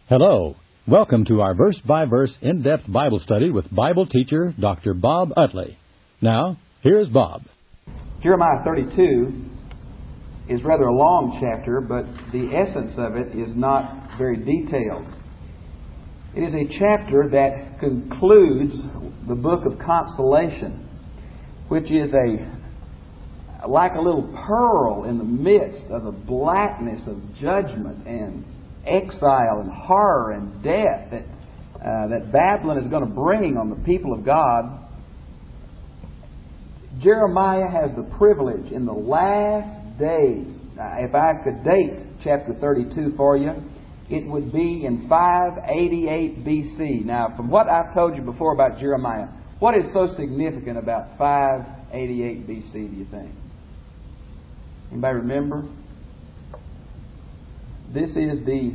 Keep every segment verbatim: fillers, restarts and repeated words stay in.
Hello. Welcome to our verse-by-verse in-depth Bible study with Bible teacher Doctor Bob Utley. Now, here's Bob. Jeremiah thirty-two is rather a long chapter, but the essence of it is not very detailed. It is a chapter that concludes the book of consolation, which is a like a little pearl in the midst of the blackness of judgment and exile and horror and death that uh, that Babylon is going to bring on the people of God. Jeremiah has the privilege in the last days. Now, if I could date chapter thirty-two for you, it would be in five eighty-eight B C. Now, from what I've told you before about Jeremiah, what is so significant about five eighty-eight B C, do you think? Anybody remember? This is the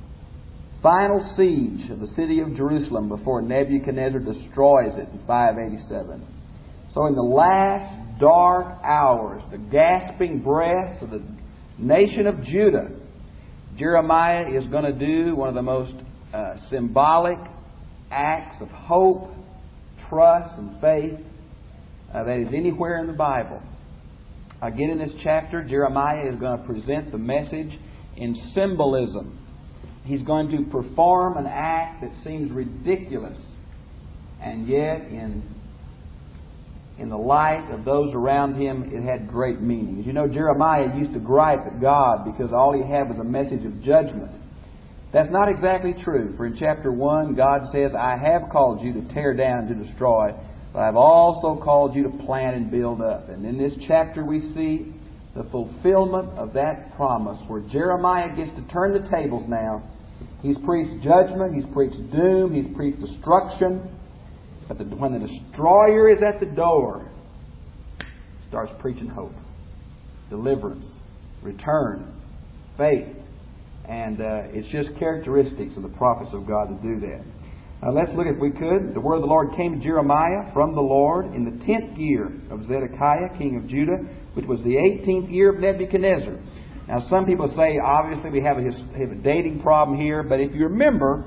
final siege of the city of Jerusalem before Nebuchadnezzar destroys it in five eighty-seven. So in the last dark hours, the gasping breaths of the nation of Judah, Jeremiah is going to do one of the most uh, symbolic acts of hope, trust, and faith uh, that is anywhere in the Bible. Again, in this chapter, Jeremiah is going to present the message in symbolism. He's going to perform an act that seems ridiculous, and yet in in the light of those around him, it had great meaning. As you know, Jeremiah used to gripe at God because all he had was a message of judgment. That's not exactly true. For in chapter one, God says, I have called you to tear down and to destroy, but I've also called you to plant and build up. And in this chapter we see the fulfillment of that promise, where Jeremiah gets to turn the tables now. He's preached judgment, he's preached doom, he's preached destruction. But the, when the destroyer is at the door, he starts preaching hope, deliverance, return, faith. And uh, it's just characteristics of the prophets of God to do that. Now let's look, if we could. The word of the Lord came to Jeremiah from the Lord in the tenth year of Zedekiah, king of Judah, which was the eighteenth year of Nebuchadnezzar. Now some people say, obviously we have a, have a dating problem here, but if you remember,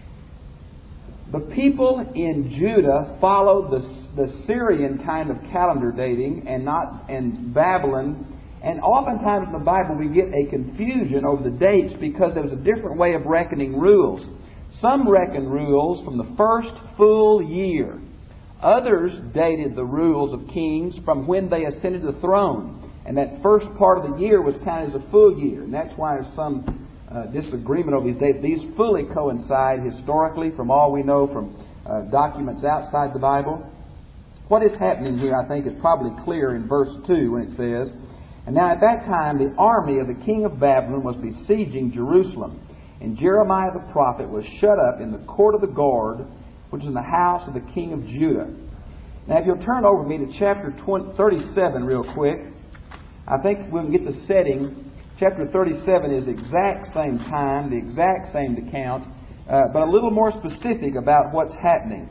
the people in Judah followed the, the Syrian kind of calendar dating and not and Babylon. And oftentimes in the Bible we get a confusion over the dates because there was a different way of reckoning rules. Some reckon rules from the first full year. Others dated the rules of kings from when they ascended the throne. And that first part of the year was counted as a full year. And that's why there's some uh, disagreement over these dates. These fully coincide historically from all we know from uh, documents outside the Bible. What is happening here, I think, is probably clear in verse two when it says, And now at that time the army of the king of Babylon was besieging Jerusalem. And Jeremiah the prophet was shut up in the court of the guard, which is in the house of the king of Judah. Now if you'll turn over with me to chapter thirty-seven real quick, I think we can get the setting. Chapter thirty-seven is the exact same time, the exact same account, uh, but a little more specific about what's happening.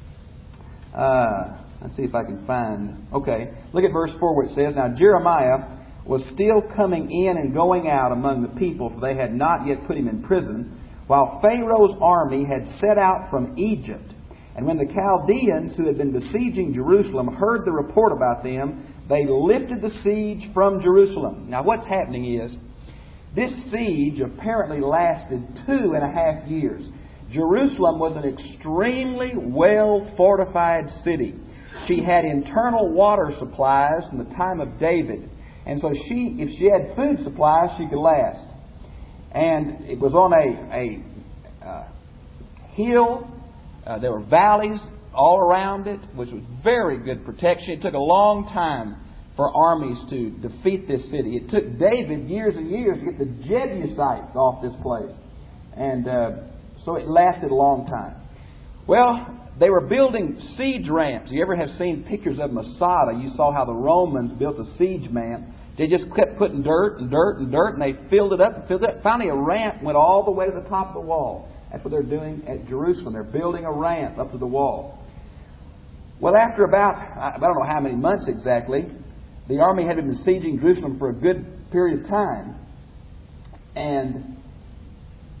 Uh, let's see if I can find... Okay, look at verse four where it says, Now Jeremiah was still coming in and going out among the people, for they had not yet put him in prison, while Pharaoh's army had set out from Egypt. And when the Chaldeans, who had been besieging Jerusalem, heard the report about them, they lifted the siege from Jerusalem. Now what's happening is, this siege apparently lasted two and a half years. Jerusalem was an extremely well-fortified city. She had internal water supplies from the time of David. And so she, if she had food supplies, she could last. And it was on a, a uh, hill. Uh, there were valleys all around it, which was very good protection. It took a long time for armies to defeat this city. It took David years and years to get the Jebusites off this place. And uh, so it lasted a long time. Well, they were building siege ramps. You ever have seen pictures of Masada? You saw how the Romans built a siege ramp. They just kept putting dirt and dirt and dirt, and they filled it up and filled it up. Finally, a ramp went all the way to the top of the wall. That's what they're doing at Jerusalem. They're building a ramp up to the wall. Well, after about, I don't know how many months exactly, the army had been besieging Jerusalem for a good period of time. And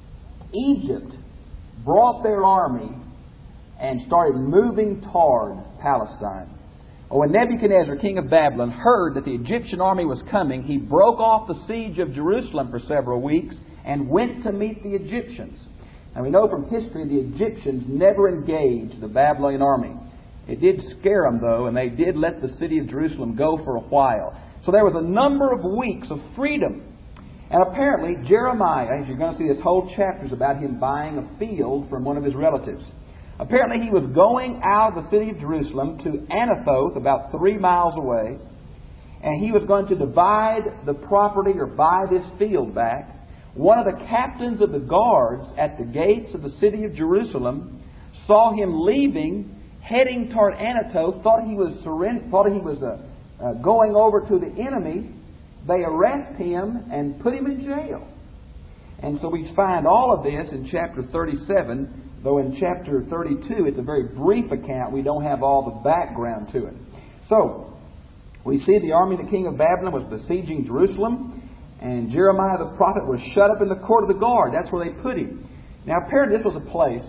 Egypt brought their army and started moving toward Palestine. Well, when Nebuchadnezzar, king of Babylon, heard that the Egyptian army was coming, he broke off the siege of Jerusalem for several weeks and went to meet the Egyptians. And we know from history the Egyptians never engaged the Babylonian army. It did scare them, though, and they did let the city of Jerusalem go for a while. So there was a number of weeks of freedom. And apparently Jeremiah, as you're going to see, this whole chapter is about him buying a field from one of his relatives. Apparently he was going out of the city of Jerusalem to Anathoth, about three miles away, and he was going to divide the property or buy this field back. One of the captains of the guards at the gates of the city of Jerusalem saw him leaving, heading toward Anathoth, thought he was surrender, thought he was uh, uh, going over to the enemy. They arrest him and put him in jail. And so we find all of this in chapter thirty-seven. Though in chapter thirty-two, it's a very brief account. We don't have all the background to it. So, we see the army of the king of Babylon was besieging Jerusalem, and Jeremiah the prophet was shut up in the court of the guard. That's where they put him. Now, apparently this was a place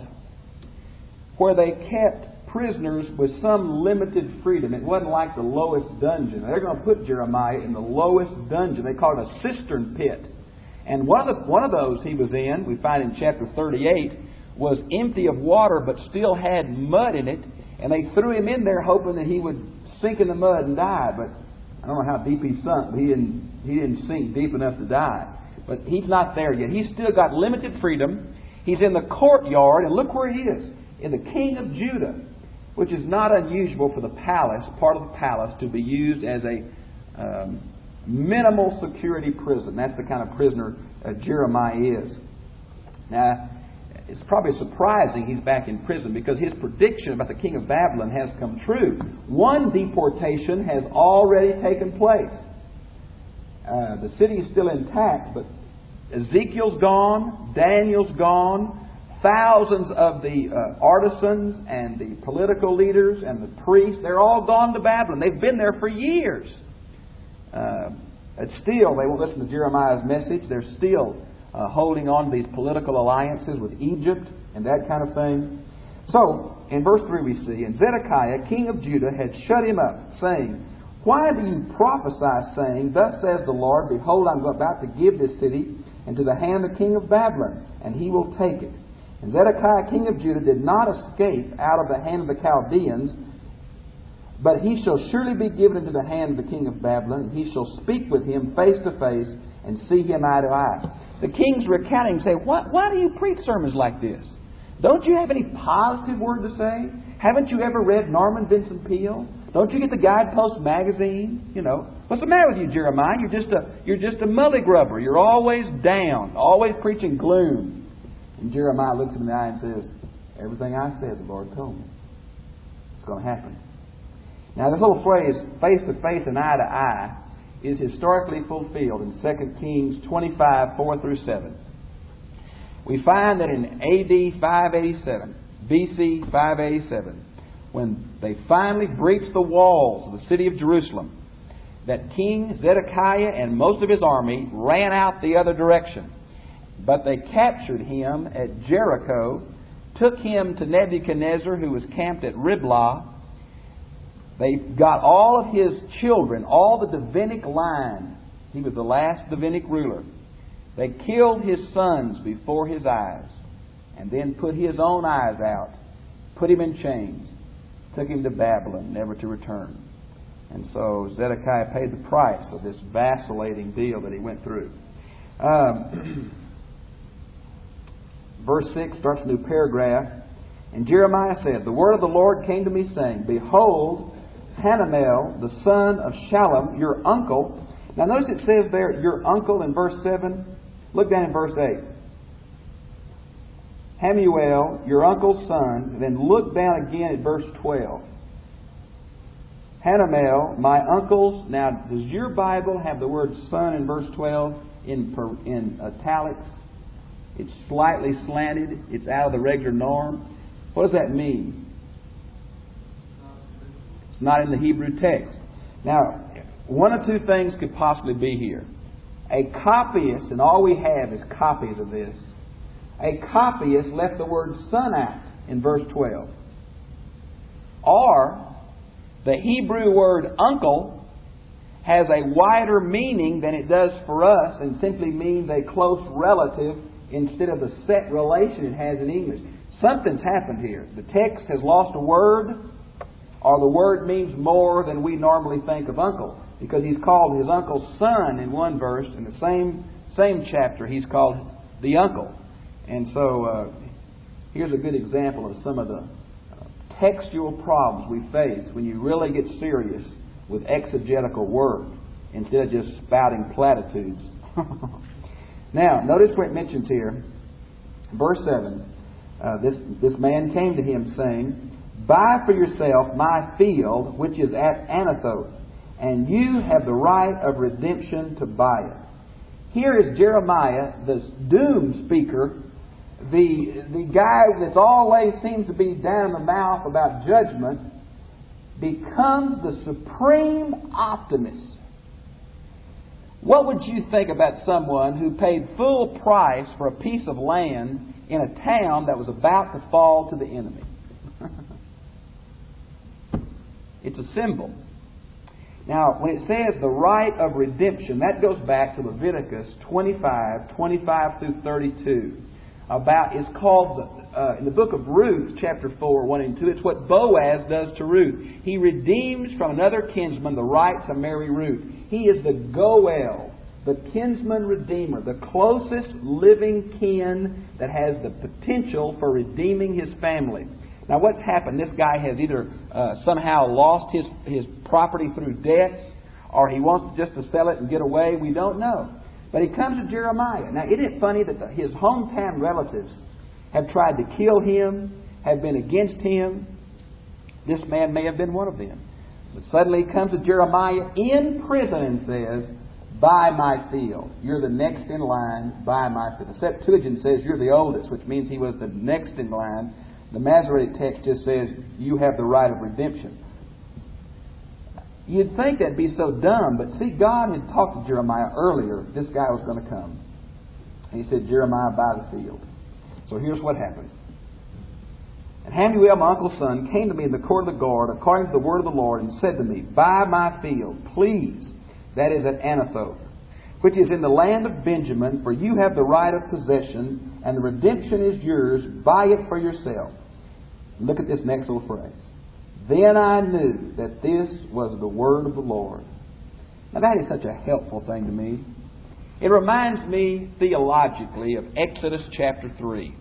where they kept prisoners with some limited freedom. It wasn't like the lowest dungeon. They're going to put Jeremiah in the lowest dungeon. They call it a cistern pit. And one of, the, one of those he was in, we find in chapter thirty-eight, was empty of water but still had mud in it, and they threw him in there hoping that he would sink in the mud and die. But I don't know how deep he sunk, but he didn't, he didn't sink deep enough to die. But he's not there yet. He's still got limited freedom. He's in the courtyard, and look where he is, in the king of Judah, which is not unusual for the palace, part of the palace, to be used as a um, minimal security prison. That's the kind of prisoner uh, Jeremiah is. Now, it's probably surprising he's back in prison because his prediction about the king of Babylon has come true. One deportation has already taken place. Uh, the city is still intact, but Ezekiel's gone, Daniel's gone, thousands of the uh, artisans and the political leaders and the priests, they're all gone to Babylon. They've been there for years. Uh, but still, they won't listen to Jeremiah's message. They're still Uh, holding on to these political alliances with Egypt and that kind of thing. So, in verse three we see, and Zedekiah, king of Judah, had shut him up, saying, Why do you prophesy, saying, Thus says the Lord, Behold, I am about to give this city into the hand of the king of Babylon, and he will take it. And Zedekiah, king of Judah, did not escape out of the hand of the Chaldeans, but he shall surely be given into the hand of the king of Babylon, and he shall speak with him face to face, and see him eye to eye. The king's recounting say, why, why do you preach sermons like this? Don't you have any positive word to say? Haven't you ever read Norman Vincent Peale? Don't you get the Guidepost magazine? You know, what's the matter with you, Jeremiah? You're just a you're just a mully grubber. You're always down, always preaching gloom. And Jeremiah looks him in the eye and says, Everything I said, the Lord told me. It's going to happen. Now, this little phrase, face to face and eye to eye, is historically fulfilled in Second Kings twenty-five, four through seven. We find that in A D five eighty-seven, B C five eighty-seven, when they finally breached the walls of the city of Jerusalem, that King Zedekiah and most of his army ran out the other direction. But they captured him at Jericho, took him to Nebuchadnezzar, who was camped at Riblah. They got all of his children, all the Davidic line. He was the last Davidic ruler. They killed his sons before his eyes, and then put his own eyes out, put him in chains, took him to Babylon, never to return. And so Zedekiah paid the price of this vacillating deal that he went through. Um, verse six starts a new paragraph. And Jeremiah said, The word of the Lord came to me, saying, Behold, Hanamel, the son of Shallum, your uncle. Now notice it says there, your uncle in verse seven. Look down in verse eight. Hamuel, your uncle's son. And then look down again at verse twelve. Hanamel, my uncle's. Now, does your Bible have the word son in verse twelve in, in italics? It's slightly slanted. It's out of the regular norm. What does that mean? It's not in the Hebrew text. Now, one of two things could possibly be here. A copyist, and all we have is copies of this, A copyist left the word son out in verse twelve. Or, the Hebrew word uncle has a wider meaning than it does for us and simply means a close relative instead of the set relation it has in English. Something's happened here. The text has lost a word, or the word means more than we normally think of uncle, because he's called his uncle's son in one verse. In the same same chapter, he's called the uncle. And so, uh, here's a good example of some of the uh, textual problems we face when you really get serious with exegetical work instead of just spouting platitudes. Now, notice what it mentions here. Verse seven. Uh, this, this man came to him saying, buy for yourself my field which is at Anathoth, and you have the right of redemption to buy it. Here is Jeremiah, the doom speaker, the, the guy that always seems to be down in the mouth about judgment, becomes the supreme optimist. What would you think about someone who paid full price for a piece of land in a town that was about to fall to the enemy? It's a symbol. Now, when it says the right of redemption, that goes back to Leviticus twenty-five, twenty-five through thirty-two. About, it's called, uh, in the book of Ruth, chapter four, one and two, it's what Boaz does to Ruth. He redeems from another kinsman the right to marry Ruth. He is the Goel, the kinsman redeemer, the closest living kin that has the potential for redeeming his family. Now, what's happened? This guy has either uh, somehow lost his, his property through debts, or he wants just to sell it and get away. We don't know. But he comes to Jeremiah. Now, isn't it funny that the, his hometown relatives have tried to kill him, have been against him? This man may have been one of them. But suddenly he comes to Jeremiah in prison and says, buy my field. You're the next in line. Buy my field. The Septuagint says you're the oldest, which means he was the next in line. The Masoretic text just says you have the right of redemption. You'd think that'd be so dumb, but see, God had talked to Jeremiah earlier. This guy was going to come. And he said, Jeremiah, buy the field. So here's what happened. And Hamuel, my uncle's son, came to me in the court of the guard, according to the word of the Lord, and said to me, buy my field, please, that is at Anathoth, which is in the land of Benjamin, for you have the right of possession, and the redemption is yours. Buy it for yourself. Look at this next little phrase. Then I knew that this was the word of the Lord. Now that is such a helpful thing to me. It reminds me theologically of Exodus chapter three.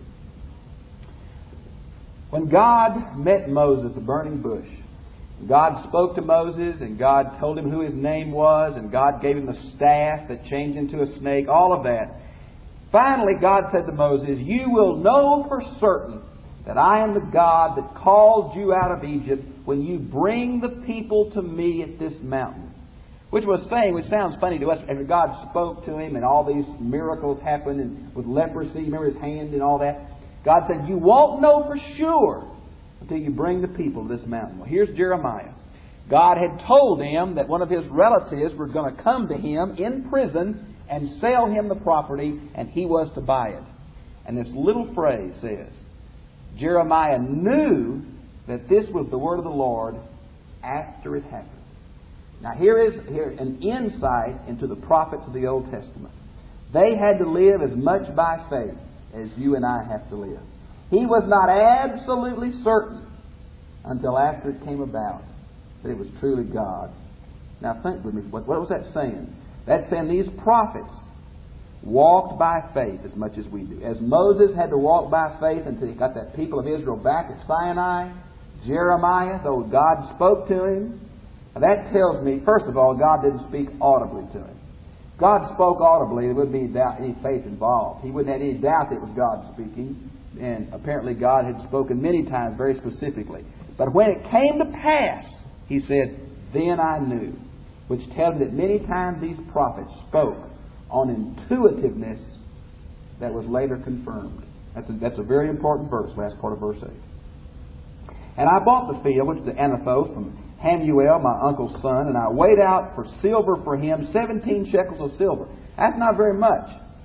When God met Moses at the burning bush, God spoke to Moses, and God told him who his name was, and God gave him the staff that changed into a snake, all of that. Finally, God said to Moses, you will know for certain that I am the God that called you out of Egypt when you bring the people to me at this mountain. Which was saying, which sounds funny to us, after God spoke to him and all these miracles happened, and with leprosy, remember his hand and all that? God said, you won't know for sure until you bring the people to this mountain. Well, here's Jeremiah. God had told him that one of his relatives were going to come to him in prison and sell him the property, and he was to buy it. And this little phrase says, Jeremiah knew that this was the word of the Lord after it happened. Now here is here an insight into the prophets of the Old Testament. They had to live as much by faith as you and I have to live. He was not absolutely certain until after it came about that it was truly God. Now think with me, what, what was that saying? That's saying these prophets walked by faith as much as we do. As Moses had to walk by faith until he got that people of Israel back at Sinai, Jeremiah, though God spoke to him, now that tells me, first of all, God didn't speak audibly to him. If God spoke audibly, there wouldn't be doubt, any faith involved. He wouldn't have any doubt that it was God speaking. And apparently God had spoken many times very specifically. But when it came to pass, he said, then I knew. Which tells me that many times these prophets spoke on intuitiveness that was later confirmed. That's a, that's a very important verse, last part of verse eight. And I bought the field, which is the Anathoth, from Hamuel, my uncle's son, and I weighed out for silver for him seventeen shekels of silver. That's not very much.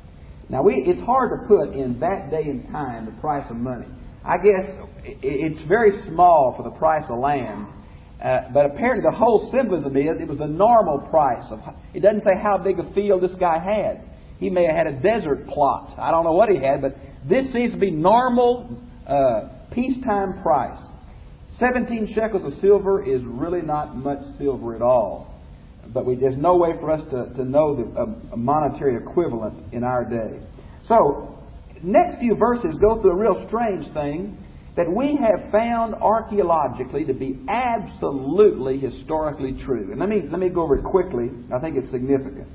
Now, we, it's hard to put in that day and time the price of money. I guess it's very small for the price of land. Uh, but apparently the whole symbolism is it was the normal price. of. It doesn't say how big a field this guy had. He may have had a desert plot. I don't know what he had, but this seems to be normal uh, peacetime price. seventeen shekels of silver is really not much silver at all. But we, there's no way for us to, to know the a, a monetary equivalent in our day. So, next few verses go through a real strange thing that we have found archaeologically to be absolutely historically true. And let me let me go over it quickly. I think it's significant.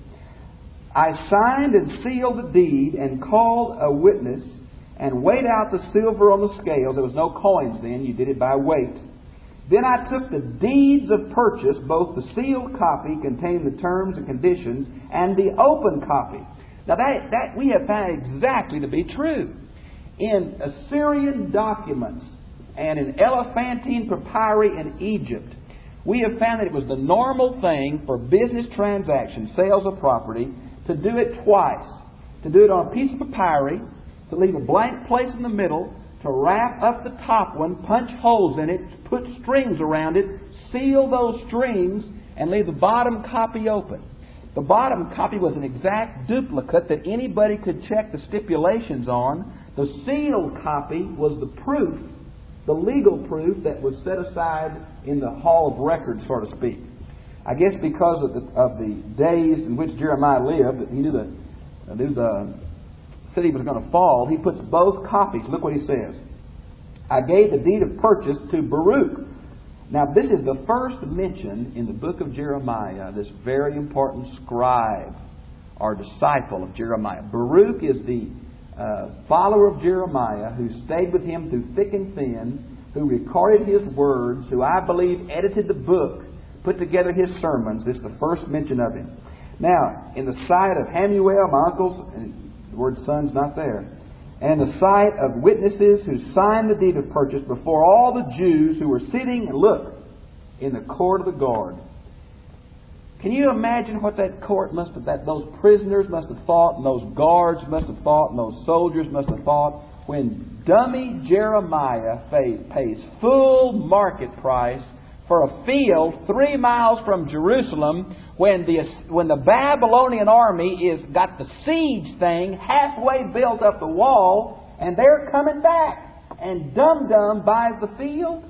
I signed and sealed the deed and called a witness and weighed out the silver on the scales. There was no coins then. You did it by weight. Then I took the deeds of purchase, both the sealed copy containing the terms and conditions and the open copy. Now that, that we have found exactly to be true. In Assyrian documents and in Elephantine papyri in Egypt, we have found that it was the normal thing for business transactions, sales of property, to do it twice. To do it on a piece of papyri, to leave a blank place in the middle, to wrap up the top one, punch holes in it, put strings around it, seal those strings, and leave the bottom copy open. The bottom copy was an exact duplicate that anybody could check the stipulations on. The sealed copy was the proof, the legal proof that was set aside in the Hall of Records, so to speak. I guess because of the, of the days in which Jeremiah lived, he knew the, knew the city was going to fall, he puts both copies. Look what he says. I gave the deed of purchase to Baruch. Now, this is the first mention in the book of Jeremiah, this very important scribe or disciple of Jeremiah. Baruch is the uh, follower of Jeremiah who stayed with him through thick and thin, who recorded his words, who I believe edited the book, put together his sermons. This is the first mention of him. Now, in the sight of Hamuel, my uncle's, and the word son's not there, and the sight of witnesses who signed the deed of purchase before all the Jews who were sitting, and look, in the court of the guard. Can you imagine what that court must have, that those prisoners must have thought, and those guards must have thought, and those soldiers must have thought, when dummy Jeremiah pays full market price for a field three miles from Jerusalem, when the when the Babylonian army is got the siege thing halfway built up the wall, and they're coming back, and Dum Dum buys the field.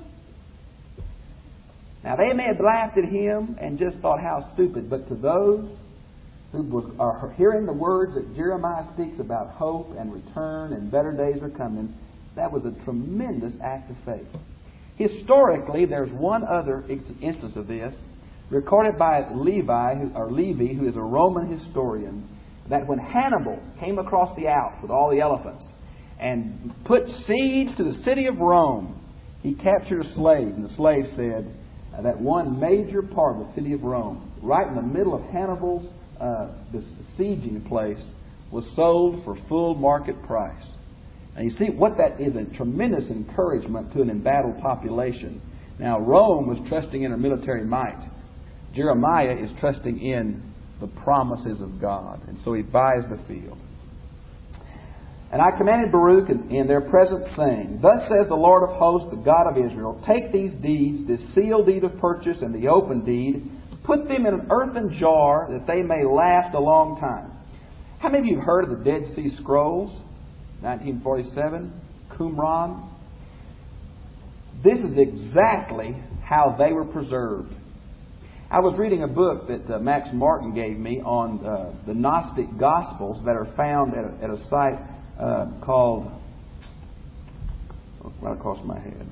Now they may have laughed at him and just thought how stupid, but to those who was, are hearing the words that Jeremiah speaks about hope and return and better days are coming, that was a tremendous act of faith. Historically, there's one other instance of this, recorded by Levi, or Levi, who is a Roman historian, that when Hannibal came across the Alps with all the elephants and put siege to the city of Rome, he captured a slave, and the slave said that one major part of the city of Rome, right in the middle of Hannibal's uh, besieging place, was sold for full market price. And you see what that is, a tremendous encouragement to an embattled population. Now, Rome was trusting in her military might. Jeremiah is trusting in the promises of God. And so he buys the field. And I commanded Baruch in, in their presence, saying, Thus says the Lord of hosts, the God of Israel, take these deeds, this sealed deed of purchase and the open deed, put them in an earthen jar that they may last a long time. How many of you have heard of the Dead Sea Scrolls? nineteen forty-seven, Qumran. This is exactly how they were preserved. I was reading a book that uh, Max Martin gave me on uh, the Gnostic Gospels that are found at a, at a site uh, called, right across my head,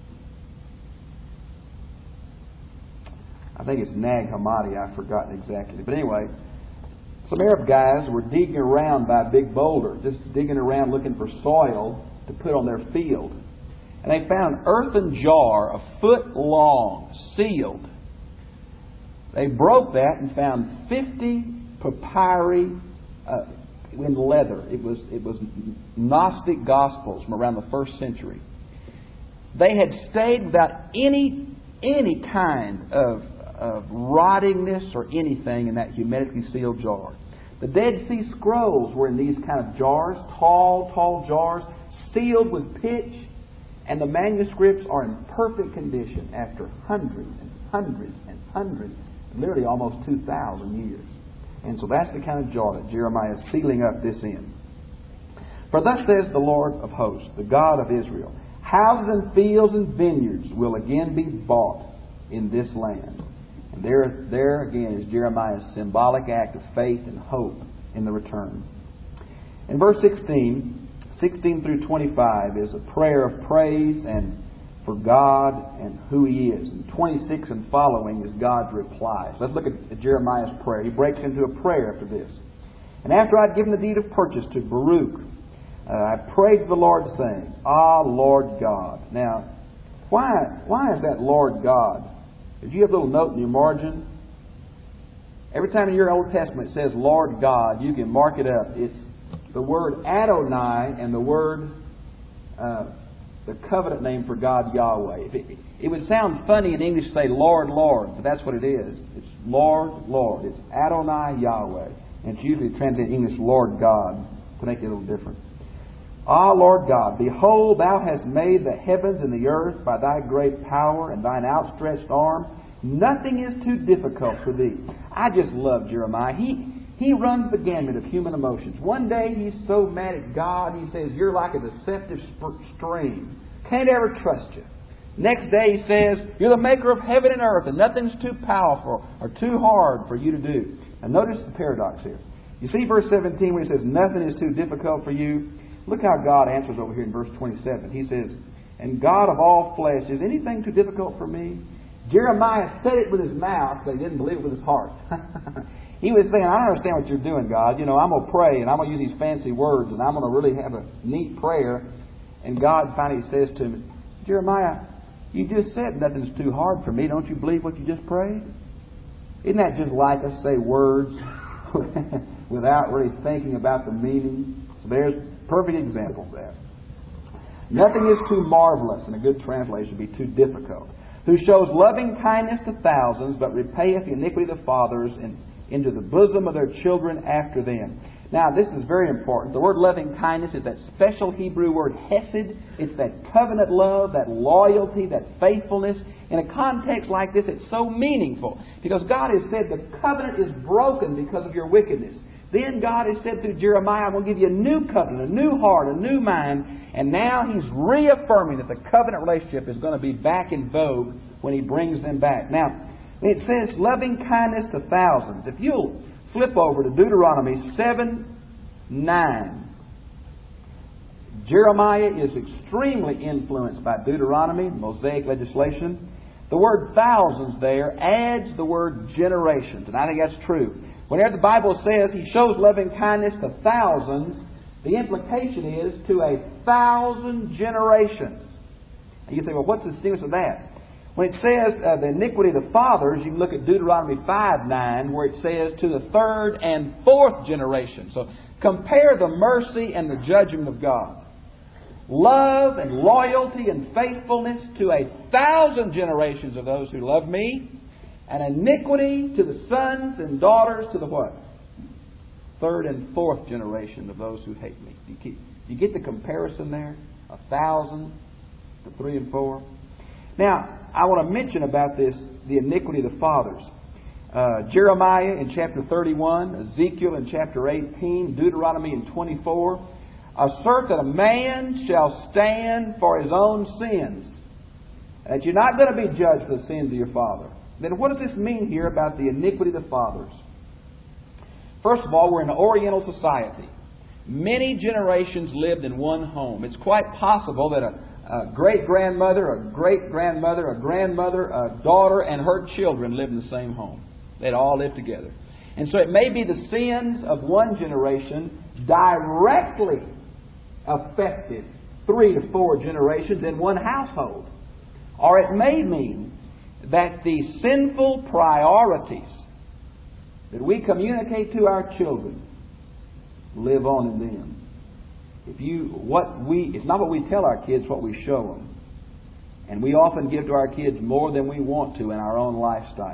I think it's Nag Hammadi, I've forgotten exactly. But anyway, some Arab guys were digging around by a big boulder, just digging around looking for soil to put on their field. And they found an earthen jar a foot long, sealed. They broke that and found fifty papyri uh, in leather. It was it was Gnostic Gospels from around the first century. They had stayed without any any kind of of rottingness or anything in that hermetically sealed jar. The Dead Sea Scrolls were in these kind of jars, tall, tall jars, sealed with pitch, and the manuscripts are in perfect condition after hundreds and hundreds and hundreds, literally almost two thousand years. And so that's the kind of jar that Jeremiah is sealing up this in. For thus says the Lord of hosts, the God of Israel, houses and fields and vineyards will again be bought in this land. And there, there again is Jeremiah's symbolic act of faith and hope in the return. In verse sixteen, sixteen through twenty-five is a prayer of praise and for God and who He is. And twenty-six and following is God's reply. So let's look at, at Jeremiah's prayer. He breaks into a prayer after this. And after I'd given the deed of purchase to Baruch, uh, I prayed to the Lord, saying, Ah, Lord God. Now, why, why is that Lord God? Did you have a little note in your margin? Every time in your Old Testament it says Lord God, you can mark it up. It's the word Adonai and the word, uh, the covenant name for God, Yahweh. If it, it would sound funny in English to say Lord, Lord, but that's what it is. It's Lord, Lord. It's Adonai, Yahweh. And it's usually translated in English Lord God to make it a little different. Ah, Lord God, behold, Thou hast made the heavens and the earth by Thy great power and Thine outstretched arm. Nothing is too difficult for Thee. I just love Jeremiah. He he runs the gamut of human emotions. One day he's so mad at God, he says, you're like a deceptive stream. Can't ever trust you. Next day he says, you're the maker of heaven and earth, and nothing's too powerful or too hard for you to do. And notice the paradox here. You see verse seventeen where he says, nothing is too difficult for you. Look how God answers over here in verse twenty-seven. He says, and God of all flesh, is anything too difficult for me? Jeremiah said it with his mouth, but he didn't believe it with his heart. He was saying, I don't understand what you're doing, God. You know, I'm going to pray, and I'm going to use these fancy words, and I'm going to really have a neat prayer. And God finally says to him, Jeremiah, you just said nothing's too hard for me. Don't you believe what you just prayed? Isn't that just like us say words without really thinking about the meaning? So there's a perfect example of that. Nothing is too marvelous, in a good translation, would be too difficult. Who shows loving kindness to thousands, but repayeth the iniquity of the fathers and into the bosom of their children after them. Now, this is very important. The word loving kindness is that special Hebrew word hesed. It's that covenant love, that loyalty, that faithfulness. In a context like this, it's so meaningful because God has said the covenant is broken because of your wickedness. Then God has said through Jeremiah, I'm going to give you a new covenant, a new heart, a new mind. And now He's reaffirming that the covenant relationship is going to be back in vogue when He brings them back. Now, it says loving kindness to thousands. If you'll flip over to Deuteronomy seven nine. Jeremiah is extremely influenced by Deuteronomy, Mosaic legislation. The word thousands there adds the word generations. And I think that's true. Whenever the Bible says He shows loving kindness to thousands, the implication is to a thousand generations. And you say, well, what's the significance of that? When it says uh, the iniquity of the fathers, you can look at Deuteronomy five nine, where it says to the third and fourth generation. So compare the mercy and the judgment of God. Love and loyalty and faithfulness to a thousand generations of those who love Me, and iniquity to the sons and daughters to the what? Third and fourth generation of those who hate Me. Do you, keep, do you get the comparison there? A thousand to three and four. Now, I want to mention about this, the iniquity of the fathers. Uh, Jeremiah in chapter thirty-one, Ezekiel in chapter eighteen, Deuteronomy in twenty-four, assert that a man shall stand for his own sins, that you're not going to be judged for the sins of your father. Then what does this mean here about the iniquity of the fathers? First of all, we're in an Oriental society. Many generations lived in one home. It's quite possible that a A great-grandmother, a great-grandmother, a grandmother, a daughter, and her children lived in the same home. They'd all lived together. And so it may be the sins of one generation directly affected three to four generations in one household. Or it may mean that the sinful priorities that we communicate to our children live on in them. If you, what we, it's not what we tell our kids, what we show them. And we often give to our kids more than we want to in our own lifestyles.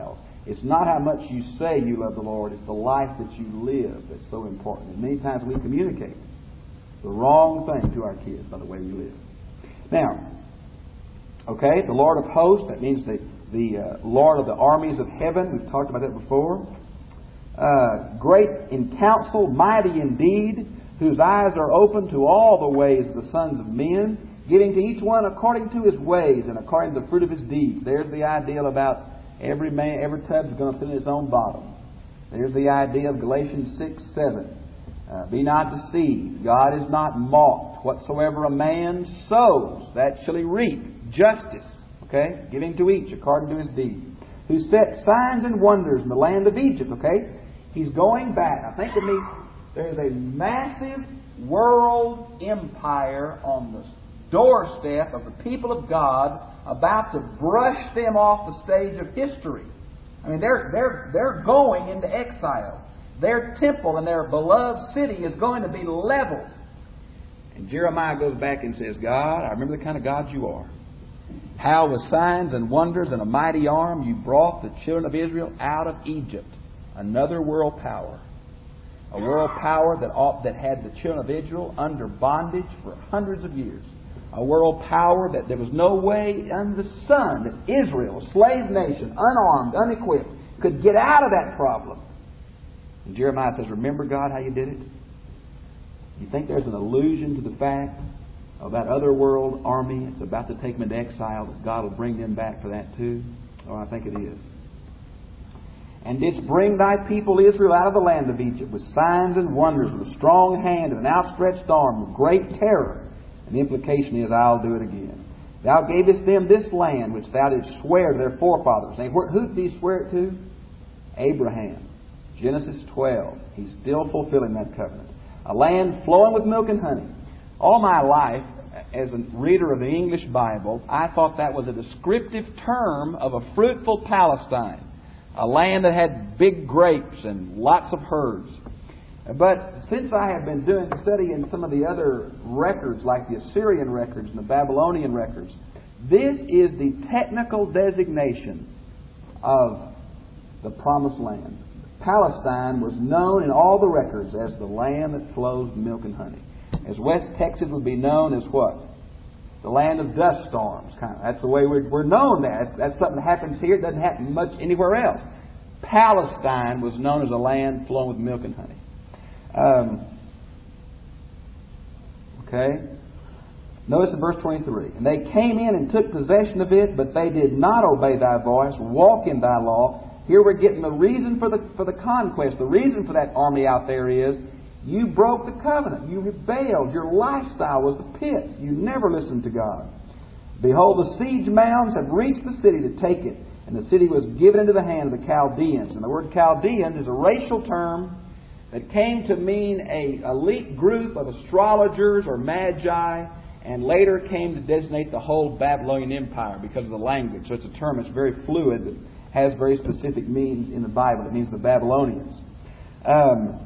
It's not how much you say you love the Lord, it's the life that you live that's so important. And many times we communicate the wrong thing to our kids by the way we live. Now, okay, the Lord of hosts, that means the, the uh, Lord of the armies of heaven. We've talked about that before. Uh, great in counsel, mighty indeed, whose eyes are open to all the ways of the sons of men, giving to each one according to his ways and according to the fruit of his deeds. There's the ideal about every man, every tub is going to sit in its own bottom. There's the idea of Galatians six, seven. Uh, be not deceived. God is not mocked. Whatsoever a man sows, that shall he reap. Justice, okay? Giving to each according to his deeds. Who set signs and wonders in the land of Egypt, okay? He's going back. Now think of me. There's a massive world empire on the doorstep of the people of God about to brush them off the stage of history. I mean, they're, they're, they're going into exile. Their temple and their beloved city is going to be leveled. And Jeremiah goes back and says, God, I remember the kind of God you are. How with signs and wonders and a mighty arm you brought the children of Israel out of Egypt. Another world power. A world power that, that had the children of Israel under bondage for hundreds of years. A world power that there was no way under the sun that Israel, a slave nation, unarmed, unequipped, could get out of that problem. And Jeremiah says, remember, God, how you did it? You think there's an allusion to the fact of that other world army that's about to take them into exile, that God will bring them back for that too? Oh, I think it is. And didst bring thy people Israel out of the land of Egypt with signs and wonders, with a strong hand and an outstretched arm, with great terror. And the implication is, I'll do it again. Thou gavest them this land which thou didst swear to their forefathers. Now, who did he swear it to? Abraham. Genesis twelve. He's still fulfilling that covenant. A land flowing with milk and honey. All my life, as a reader of the English Bible, I thought that was a descriptive term of a fruitful Palestine. A land that had big grapes and lots of herds. But since I have been doing studying some of the other records, like the Assyrian records and the Babylonian records, this is the technical designation of the Promised Land. Palestine was known in all the records as the land that flows milk and honey. As West Texas would be known as what? The land of dust storms. Kind of. That's the way we're, we're known there. That's, that's something that happens here. It doesn't happen much anywhere else. Palestine was known as a land flowing with milk and honey. Um, okay. Notice in verse twenty-three. And they came in and took possession of it, but they did not obey thy voice, walk in thy law. Here we're getting the reason for the for the conquest. The reason for that army out there is you broke the covenant. You rebelled. Your lifestyle was the pits. You never listened to God. Behold, the siege mounds have reached the city to take it, and the city was given into the hand of the Chaldeans. And the word Chaldeans is a racial term that came to mean a elite group of astrologers or magi, and later came to designate the whole Babylonian Empire because of the language. So it's a term that's very fluid, but has very specific meanings in the Bible. It means the Babylonians. Um,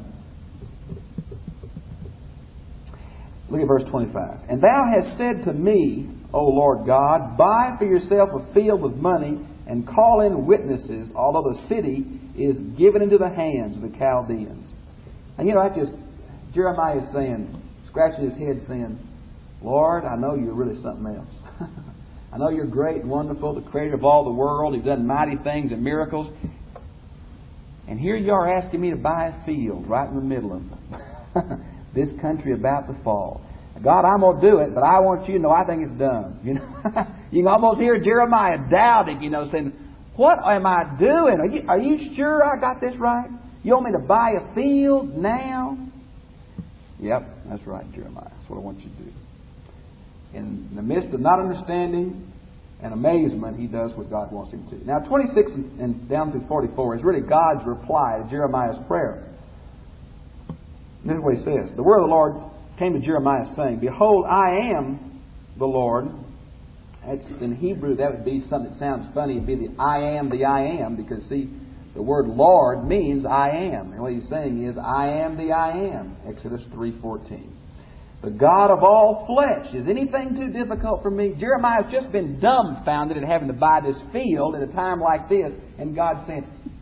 look at verse twenty-five. And thou hast said to me, O Lord God, buy for yourself a field with money, and call in witnesses, although the city is given into the hands of the Chaldeans. And you know, I just, Jeremiah is saying, scratching his head saying, Lord, I know you're really something else. I know you're great and wonderful, the creator of all the world. You've done mighty things and miracles. And here you are asking me to buy a field right in the middle of this country about to fall. God, I'm going to do it, but I want you to know I think it's done. You know, you can almost hear Jeremiah doubting, you know, saying, what am I doing? Are you, are you sure I got this right? You want me to buy a field now? Yep, that's right, Jeremiah. That's what I want you to do. In the midst of not understanding and amazement, he does what God wants him to. Now, twenty-six and, and down through forty-four is really God's reply to Jeremiah's prayer. This is what he says. The word of the Lord came to Jeremiah saying, Behold, I am the Lord. That's, in Hebrew, that would be something that sounds funny. It'd be the I am the I am, because, see, the word Lord means I am. And what he's saying is, I am the I am. Exodus three fourteen. The God of all flesh. Is anything too difficult for me? Jeremiah's just been dumbfounded at having to buy this field at a time like this. And God's saying,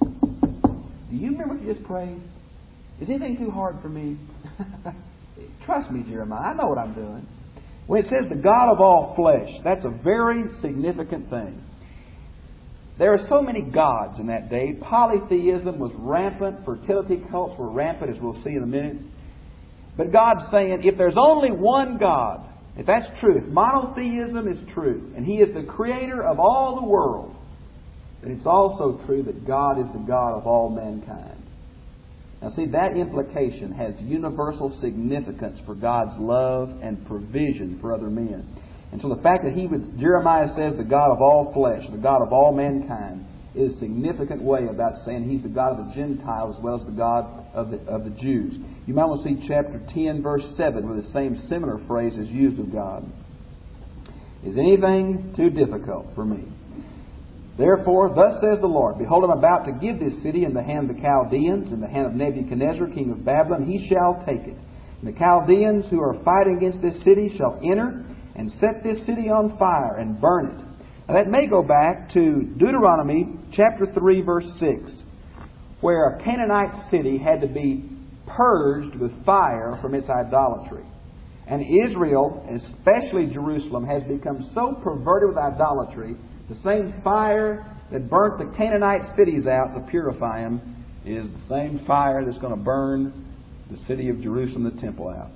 Do you remember what you just prayed? Is anything too hard for me? Trust me, Jeremiah. I know what I'm doing. When it says the God of all flesh, that's a very significant thing. There are so many gods in that day. Polytheism was rampant. Fertility cults were rampant, as we'll see in a minute. But God's saying, if there's only one God, if that's true, if monotheism is true, and He is the creator of all the world, then it's also true that God is the God of all mankind. Now see, that implication has universal significance for God's love and provision for other men. And so the fact that he would, Jeremiah says, the God of all flesh, the God of all mankind, is a significant way about saying He's the God of the Gentiles as well as the God of the, of the Jews. You might want to see chapter ten, verse seven, where the same similar phrase is used of God. Is anything too difficult for me? Therefore, thus says the Lord, behold, I'm about to give this city in the hand of the Chaldeans, in the hand of Nebuchadnezzar, king of Babylon. He shall take it. And the Chaldeans who are fighting against this city shall enter and set this city on fire and burn it. Now that may go back to Deuteronomy chapter three, verse six, where a Canaanite city had to be purged with fire from its idolatry. And Israel, especially Jerusalem, has become so perverted with idolatry, the same fire that burnt the Canaanite cities out to purify them is the same fire that's going to burn the city of Jerusalem, the temple, out.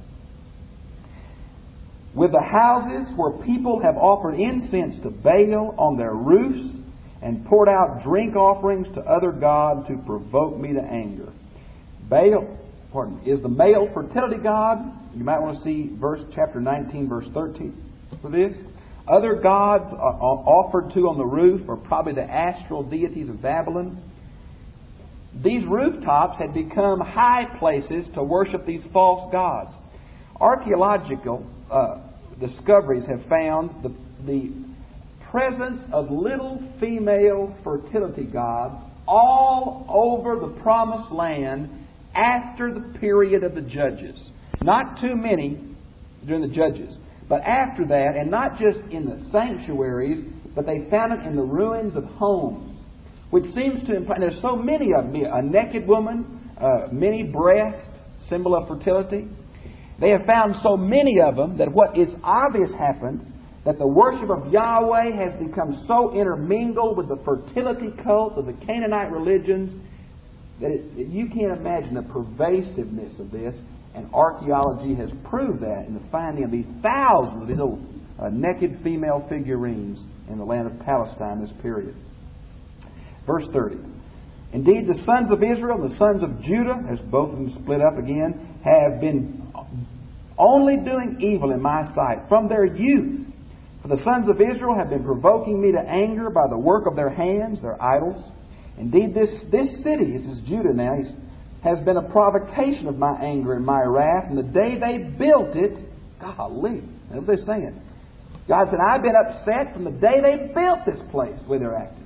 With the houses where people have offered incense to Baal on their roofs and poured out drink offerings to other gods to provoke me to anger. Baal, pardon me, is the male fertility god. You might want to see verse chapter nineteen, verse thirteen for this. Other gods offered to on the roof are probably the astral deities of Babylon. These rooftops had become high places to worship these false gods. Archaeological uh, discoveries have found the, the presence of little female fertility gods all over the promised land after the period of the Judges. Not too many during the Judges, but after that, and not just in the sanctuaries, but they found it in the ruins of homes, which seems to imply, and there's so many of them, a naked woman, uh, many breasts, symbol of fertility. They have found so many of them that what is obvious happened, that the worship of Yahweh has become so intermingled with the fertility cult of the Canaanite religions that, it, that you can't imagine the pervasiveness of this. And archaeology has proved that in the finding of these thousands of these little uh, naked female figurines in the land of Palestine this period. Verse thirty. Indeed, the sons of Israel and the sons of Judah, as both of them split up again, have been only doing evil in my sight from their youth. For the sons of Israel have been provoking me to anger by the work of their hands, their idols. Indeed, this, this city, this is Judah now, he's, has been a provocation of my anger and my wrath. And the day they built it, golly, that's what they're saying. God said, I've been upset from the day they built this place where they're acting.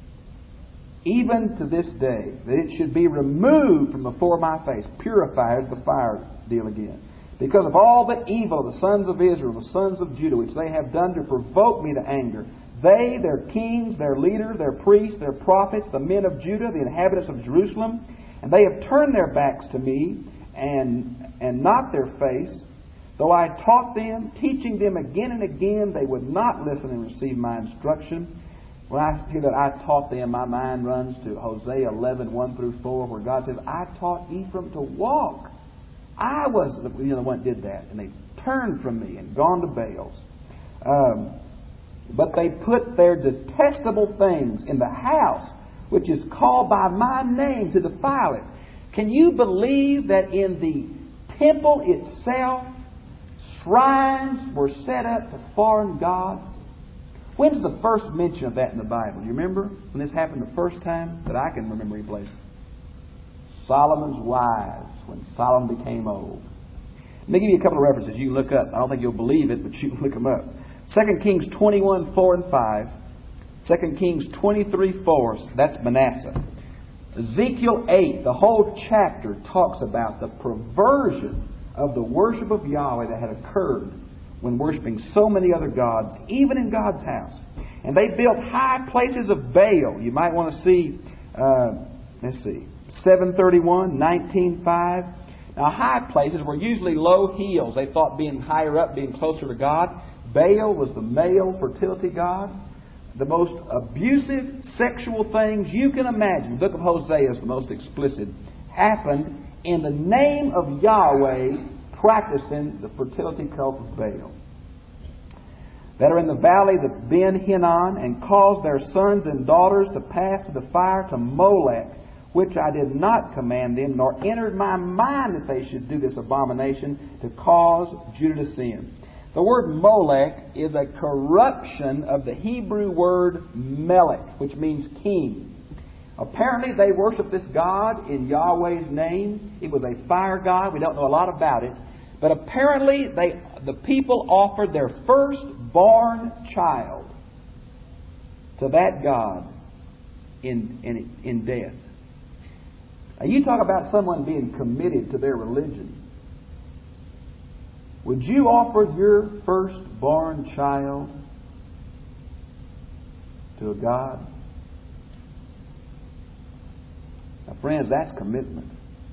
Even to this day, that it should be removed from before my face. Purified, the fire deal again. Because of all the evil of the sons of Israel, the sons of Judah, which they have done to provoke me to anger. They, their kings, their leaders, their priests, their prophets, the men of Judah, the inhabitants of Jerusalem, and they have turned their backs to me and, and not their face. Though I taught them, teaching them again and again, they would not listen and receive my instruction. When I hear that I taught them, my mind runs to Hosea eleven, one through four, where God says, I taught Ephraim to walk. I was the, you know, the one that did that. And they turned from me and gone to Baals. Um, but they put their detestable things in the house, which is called by my name, to defile it. Can you believe that in the temple itself, shrines were set up to foreign gods? When's the first mention of that in the Bible? You remember when this happened the first time that I can remember any place? Solomon's wives, when Solomon became old. Let me give you a couple of references you can look up. I don't think you'll believe it, but you can look them up. Second Kings twenty-one, four and five. Second Kings twenty-three, four. That's Manasseh. Ezekiel eight, the whole chapter talks about the perversion of the worship of Yahweh that had occurred when worshiping so many other gods, even in God's house. And they built high places of Baal. You might want to see, uh, let's see, seven thirty-one, nineteen five. Now, high places were usually low hills. They thought being higher up, being closer to God. Baal was the male fertility god. The most abusive sexual things you can imagine, the book of Hosea is the most explicit, happened in the name of Yahweh, practicing the fertility cult of Baal. That are in the valley of Ben Hinnom, and caused their sons and daughters to pass through the fire to Molech, which I did not command them, nor entered my mind that they should do this abomination to cause Judah to sin. The word Molech is a corruption of the Hebrew word Melech, which means king. Apparently they worshiped this god in Yahweh's name. It was a fire god. We don't know a lot about it. But apparently they, the people offered their firstborn child to that god in, in, in death. Now you talk about someone being committed to their religion. Would you offer your firstborn child to a god? Now, friends, that's commitment.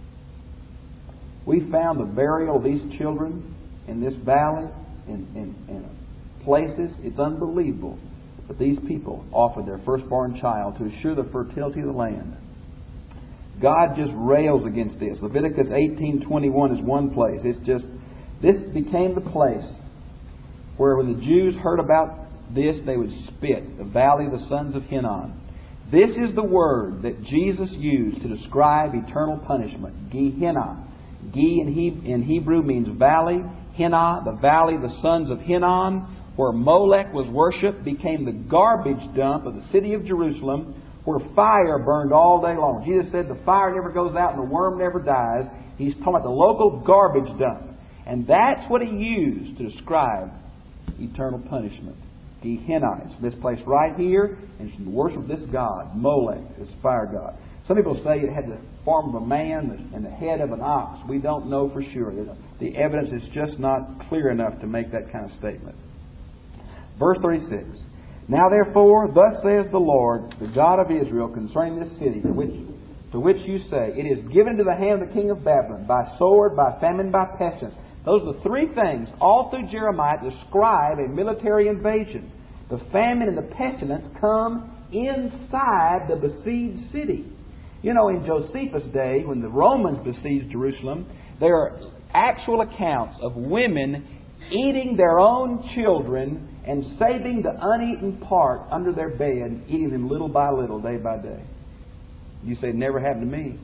We found the burial of these children in this valley, in, in, in places. It's unbelievable. But these people offered their firstborn child to assure the fertility of the land. God just rails against this. Leviticus eighteen twenty-one is one place. It's just, this became the place where when the Jews heard about this, they would spit. The valley of the sons of Hinnom. This is the word that Jesus used to describe eternal punishment. Gehenna. Ge in, he, in Hebrew means valley. Hinnom, the valley of the sons of Hinnom, where Molech was worshipped, became the garbage dump of the city of Jerusalem, where fire burned all day long. Jesus said the fire never goes out and the worm never dies. He's talking about the local garbage dump. And that's what he used to describe eternal punishment. Gehenna. It's this place right here, and it's in worship of this god, Molech, this fire god. Some people say it had the form of a man and the head of an ox. We don't know for sure. The evidence is just not clear enough to make that kind of statement. Verse thirty-six. Now therefore, thus says the Lord, the God of Israel, concerning this city, to which, to which you say, it is given into the hand of the king of Babylon, by sword, by famine, by pestilence. Those are the three things, all through Jeremiah, describe a military invasion. The famine and the pestilence come inside the besieged city. You know, in Josephus' day, when the Romans besieged Jerusalem, there are actual accounts of women eating their own children and saving the uneaten part under their bed, eating them little by little, day by day. You say, it never happened to me.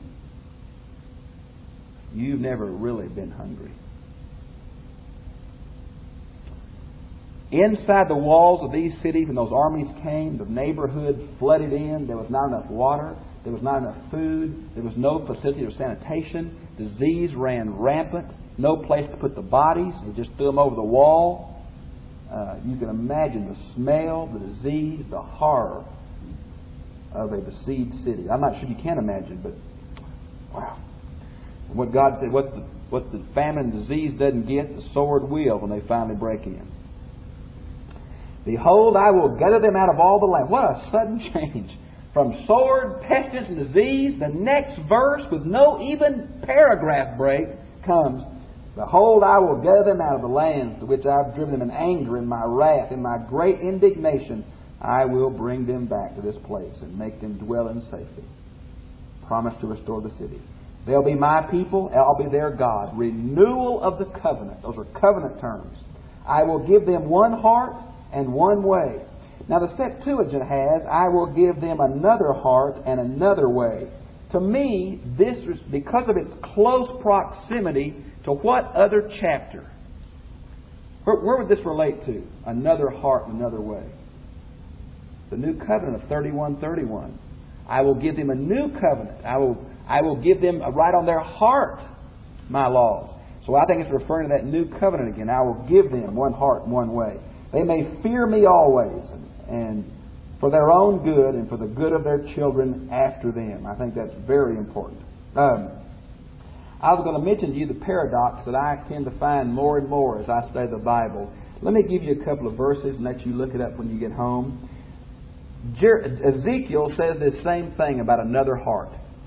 You've never really been hungry. Inside the walls of these cities, when those armies came, the neighborhood flooded in. There was not enough water. There was not enough food. There was no facility of sanitation. Disease ran rampant. No place to put the bodies. They just threw them over the wall. Uh, you can imagine the smell, the disease, the horror of a besieged city. I'm not sure you can imagine, but wow. What God said, what the, what the famine and disease doesn't get, the sword will when they finally break in. Behold, I will gather them out of all the land. What a sudden change. From sword, pestilence, and disease, the next verse, with no even paragraph break, comes, behold, I will gather them out of the lands to which I have driven them in anger, in my wrath, in my great indignation. I will bring them back to this place and make them dwell in safety. Promise to restore the city. They'll be my people, I'll be their God. Renewal of the covenant. Those are covenant terms. I will give them one heart and one way. Now the Septuagint has, I will give them another heart and another way. To me, this is because of its close proximity to what other chapter? Where, where would this relate to? Another heart and another way. The new covenant of thirty-one thirty-one. I will give them a new covenant. I will, I will give them a right on their heart my laws. So I think it's referring to that new covenant again. I will give them one heart and one way. They may fear me always, and for their own good and for the good of their children after them. I think that's very important. Um, I was going to mention to you the paradox that I tend to find more and more as I study the Bible. Let me give you a couple of verses and let you look it up when you get home. Jer- Ezekiel says this same thing about another heart.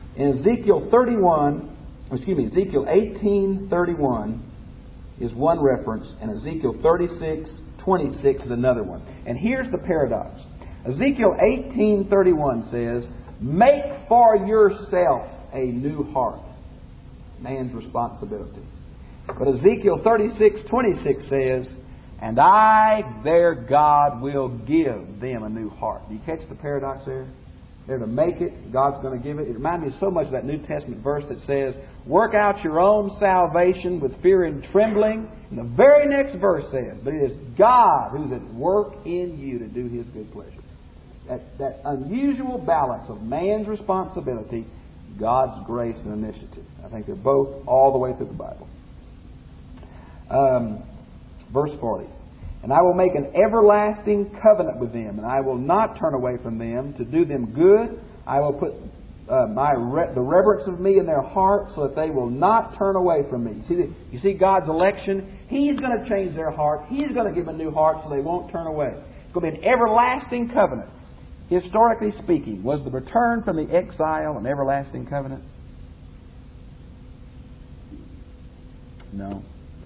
In Ezekiel thirty-one, excuse me, Ezekiel eighteen thirty-one is one reference, and Ezekiel thirty-six twenty-six is another one. And here's the paradox. Ezekiel eighteen thirty-one says, "Make for yourself a new heart." Man's responsibility. But Ezekiel thirty-six twenty-six says, "And I, their God, will give them a new heart." Do you catch the paradox there? They're to make it, God's going to give it. It reminds me so much of that New Testament verse that says, "Work out your own salvation with fear and trembling." And the very next verse says, "But it is God who's at work in you to do His good pleasure." That, that unusual balance of man's responsibility, God's grace and initiative. I think they're both all the way through the Bible. Um, verse forty. "And I will make an everlasting covenant with them, and I will not turn away from them to do them good. I will put uh, my re- the reverence of me in their heart, so that they will not turn away from me." See, the, you see God's election? He's going to change their heart. He's going to give them a new heart, so they won't turn away. It's going to be an everlasting covenant. Historically speaking, was the return from the exile an everlasting covenant? No.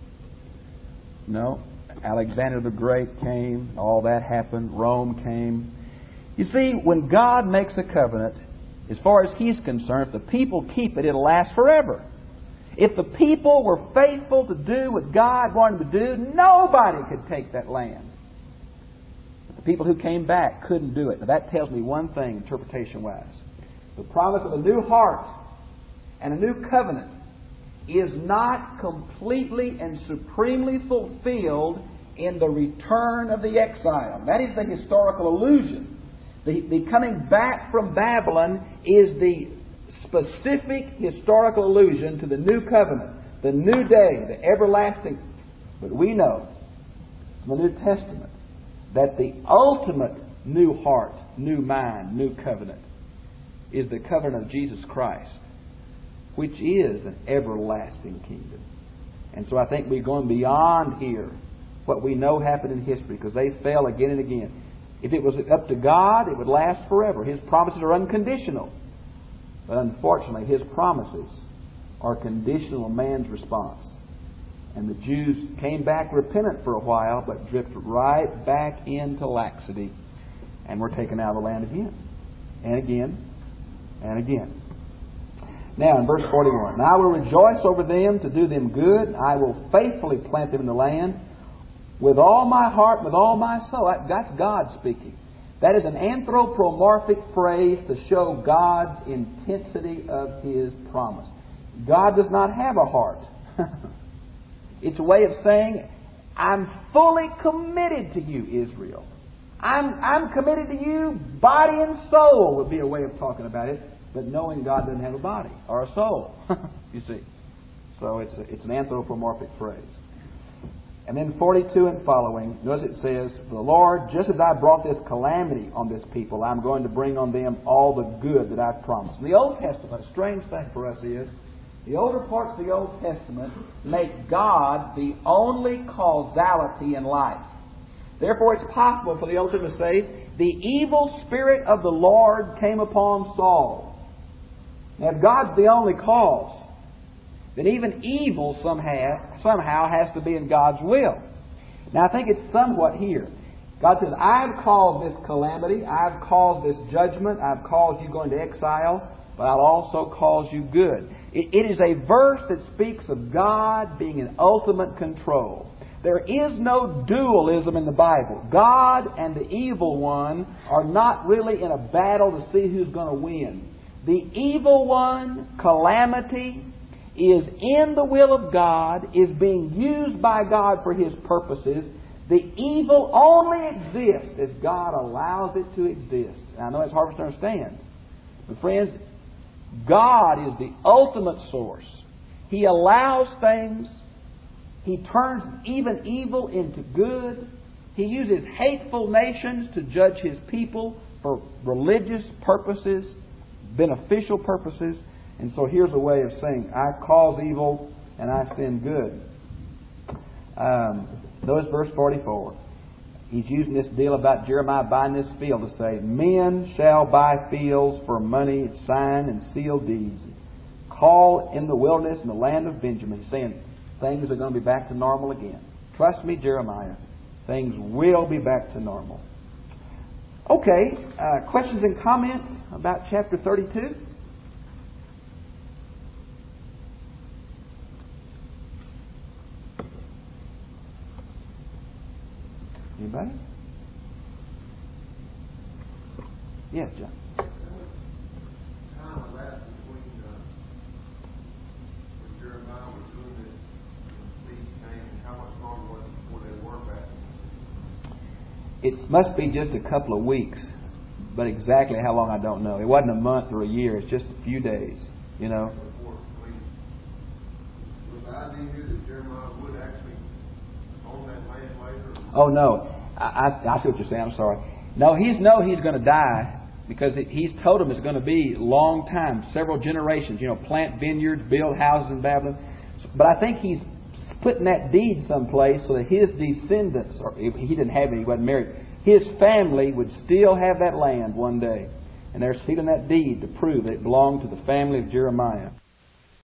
No. Alexander the Great came, all that happened, Rome came. You see, when God makes a covenant, as far as He's concerned, if the people keep it, it'll last forever. If the people were faithful to do what God wanted to do, nobody could take that land. But the people who came back couldn't do it. Now that tells me one thing, interpretation-wise. The promise of a new heart and a new covenant is not completely and supremely fulfilled in the return of the exile. That is the historical illusion. The, the coming back from Babylon is the specific historical allusion to the new covenant, the new day, the everlasting. But we know from the New Testament that the ultimate new heart, new mind, new covenant is the covenant of Jesus Christ, which is an everlasting kingdom. And so I think we're going beyond here what we know happened in history, because they fell again and again. If it was up to God, it would last forever. His promises are unconditional. But unfortunately, His promises are conditional on man's response. And the Jews came back repentant for a while, but drifted right back into laxity and were taken out of the land again. And again. And again. Now in verse forty-one, "And I will rejoice over them to do them good. I will faithfully plant them in the land with all my heart, with all my soul." That, that's God speaking. That is an anthropomorphic phrase to show God's intensity of His promise. God does not have a heart. It's a way of saying, I'm fully committed to you, Israel. I'm, I'm committed to you, body and soul would be a way of talking about it. But knowing God doesn't have a body or a soul, you see. So it's a, it's an anthropomorphic phrase. And then forty-two and following, notice it says, "The Lord, just as I brought this calamity on this people, I'm going to bring on them all the good that I've promised." In the Old Testament, a strange thing for us is, the older parts of the Old Testament make God the only causality in life. Therefore, it's possible for the Old Testament to say, "The evil spirit of the Lord came upon Saul." Now, if God's the only cause, then even evil somehow, somehow has to be in God's will. Now, I think it's somewhat here. God says, "I've caused this calamity, I've caused this judgment, I've caused you going to exile, but I'll also cause you good." It, it is a verse that speaks of God being in ultimate control. There is no dualism in the Bible. God and the evil one are not really in a battle to see who's going to win. The evil one, calamity, is in the will of God, is being used by God for His purposes. The evil only exists as God allows it to exist. And I know it's hard to understand. But friends, God is the ultimate source. He allows things. He turns even evil into good. He uses hateful nations to judge His people for religious purposes, beneficial purposes. And so here's a way of saying, I cause evil and I send good. Um, notice verse forty-four. he's using this deal about Jeremiah buying this field to say, men shall buy fields for money, sign and seal deeds. Call in the wilderness in the land of Benjamin. He's saying things are going to be back to normal again. Trust me, Jeremiah. Things will be back to normal. Okay, uh, questions and comments about chapter thirty-two? Anybody? Yes, John. It must be just a couple of weeks, but exactly how long I don't know. It wasn't a month or a year. It's just a few days, you know. Was the idea here that Jeremiah would actually own that land later? Oh no, I, I, I see what you're saying. I'm sorry. No, he's know he's going to die because he's told him it's going to be a long time, several generations. You know, plant vineyards, build houses in Babylon. But I think he's putting that deed someplace so that his descendants, or if he didn't have any, he wasn't married, his family would still have that land one day. And they're sealing that deed to prove that it belonged to the family of Jeremiah.